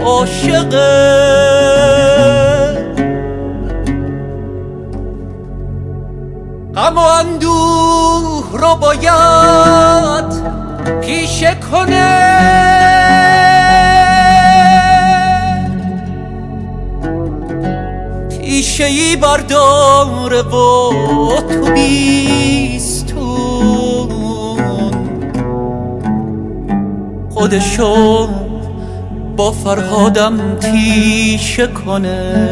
عاشقه، غم و اندوه رو باید پیشه کنه، پیشه ای برداره و تو بیستون خودشو با فرهادم تیشه کنه.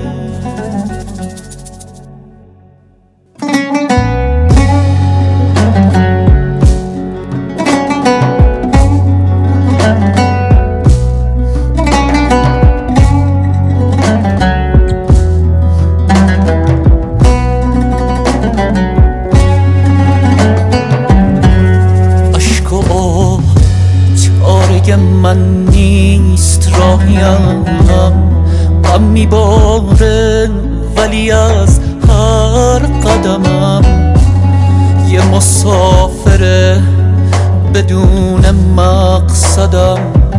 من نیست راهیم، غم میباره ولی از هر قدمم یه مسافره بدون مقصدم،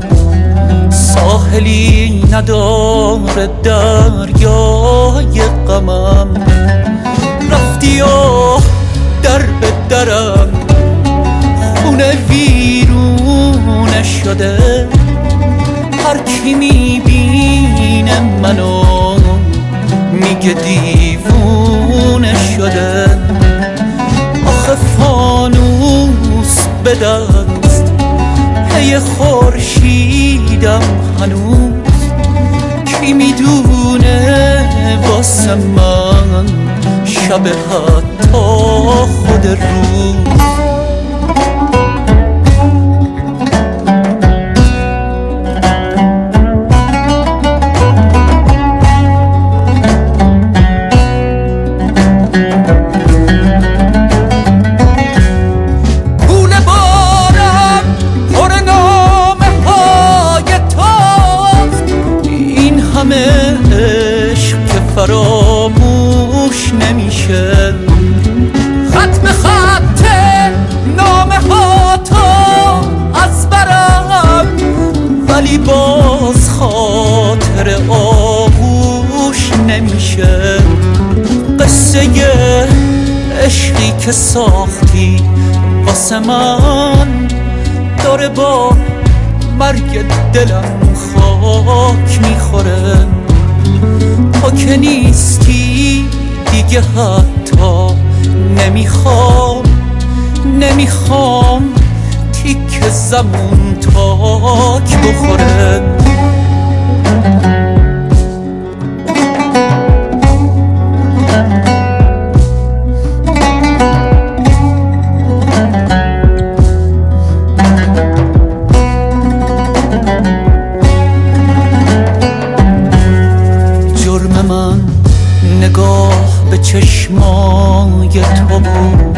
ساحلی نداره دریای غمم، رفتی و در به درم خونه ویرونه شده، هر کی میبینه منو میگه دیوونه شده، آخه فانوس به دست پی خورشیدم هنوز، کی میدونه واسه من شب حتی خود روز. عشق که فراموش نمیشه، ختم خط نامه ها تو از برم، ولی باز خاطر آغوش نمیشه، قصه عشقی که ساختی واسه من داره با مرگ دلم خاک میخوره، تو که نیستی دیگه حتی نمیخوام تیک زمون تاک بخوره. نگاه به چشمای تو بود،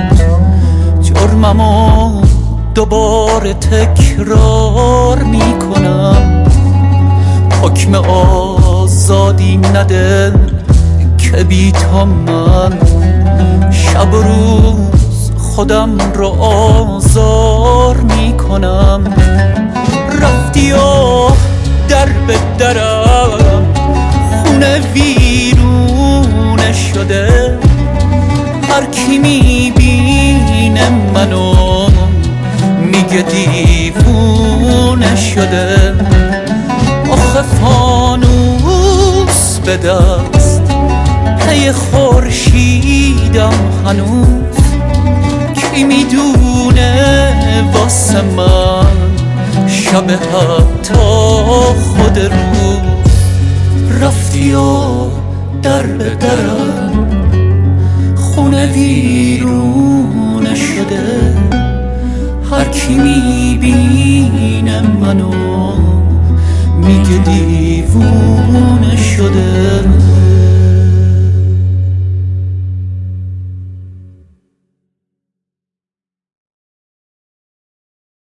جرممو دوباره تکرار میکنم، حکم آزادی نده که بی تو من شب و روز خودم رو آزار میکنم، رفتی و در به درم خونه ویرونه شده، هر کی میبینه منو میگه دیوونه شده، آخه فانوس به دست پی خورشیدم هنوز، کی میدونه واسه من شب حتی خود روز، رفتی و در به درم خونه ویرونه شده، هر کی میبینه منو میگه دیوونه شده.